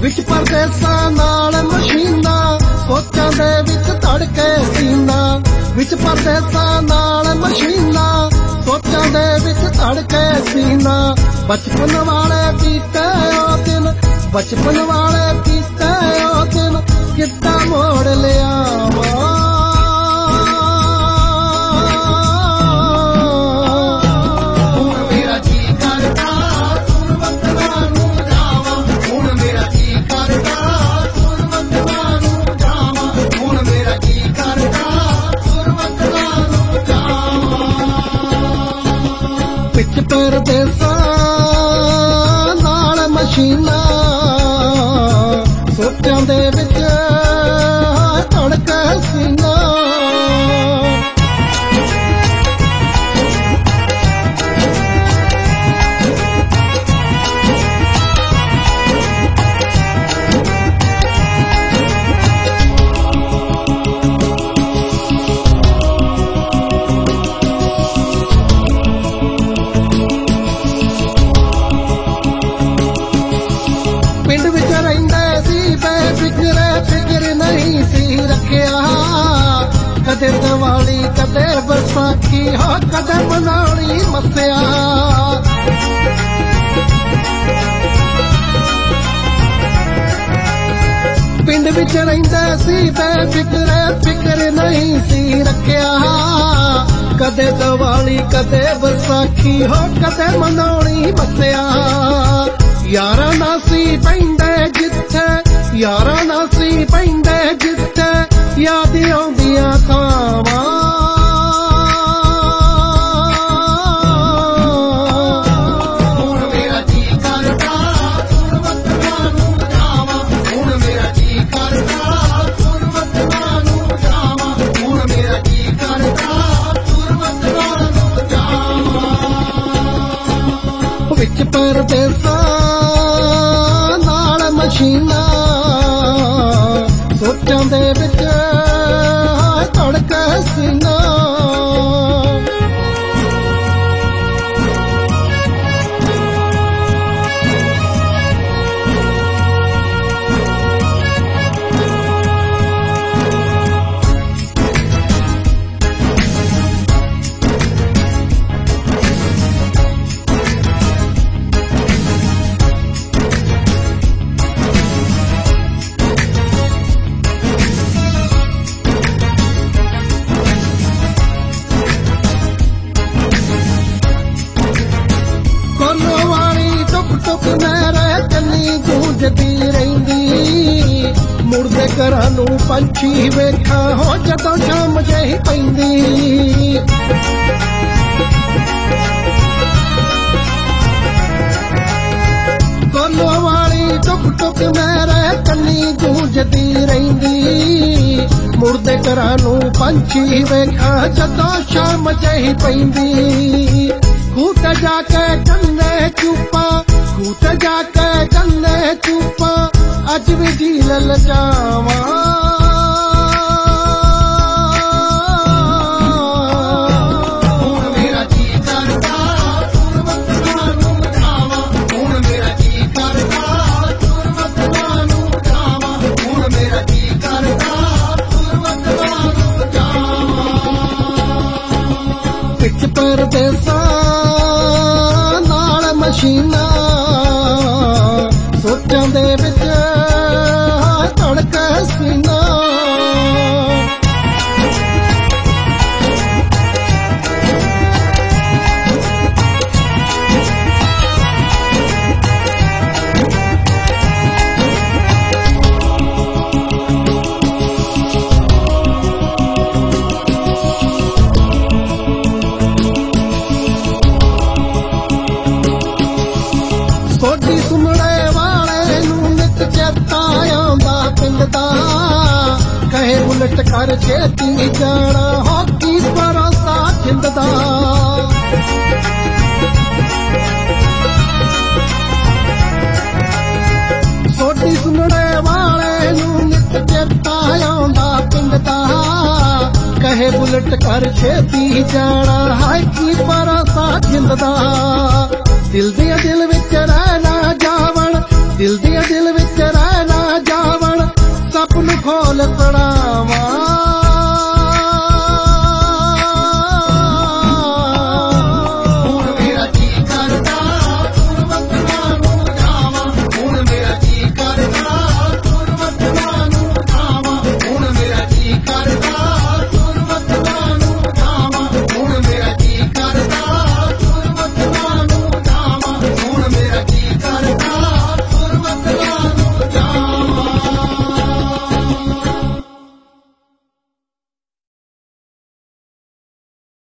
विच परदेसां नाल मशीनां सोचां दे विच धड़के सीना विच परदेसां नाल मशीनां सोचां दे विच धड़के सीना बचपन वाले बीते ओ दिन बचपन वाले बीते ओ दिन किद्दां मोड़ लियावां परदेसां नाल मशीनां सोचां दे विच धड़के सीना पिंड विच रहिंदे सी बेफिक्र फिक्र नहीं सी रखिया कदे दिवाली कदे बैसाखी हो कदे मनाली मस्सिया पिंड विच रहिंदे सी बेफिक्र फिक्र नहीं सी रखिया कदे दिवाली कदे बैसाखी हो कदे मनाली मस्सिया यारा नासी पैंदे जिथे यारा नासी पैंदे जिथे याद आउंदियां थावां हुण मेरा जी करदा हुण वतनां नूं जावां हुण मेरा जी करदा हुण वतनां नूं जावां हुण मेरा जी करदा हुण वतनां नूं जावां विच परदेसां मशीनां सोचां दे विच धड़के सीना मेरे कन्नी गूंजदी रहिंदी मुड़दे घरां नूं पंछी वेखां हो जदों शाम जही पैंदी कोलों वाली टुक टुक मेरे कन्नी गूंजदी रहिंदी मुड़दे घरां नूं पंछी वेखां जदों शाम जही पैंदी खूट जाके गन्ने चूपा खूट जाके गन्ने चूपा अज भी जी ललचावां हुण मेरा जी करदा हुण वतनां नूं जावां हुण मेरा जी करदा हुण वतनां नूं जावां हुण मेरा जी करदा हुण वतनां नूं जावां विच परदेसां मशीनां सोचां दे विच धड़के सीना सोडी सुमड़े वाले नूं नित चेता आउंदा पिंड दा कहे बुलट कर छेती जाना हॉकी भरोसा जिंद दा सोडी सुमड़े वाले नूं नित चेता आउंदा पिंड दा कहे बुलट कर छेती जाना हॉकी भरोसा जिंद दा दिल दिया दिल विच रहना जावण दिल दिया दिल विच रहना ਲਿਸੜਾ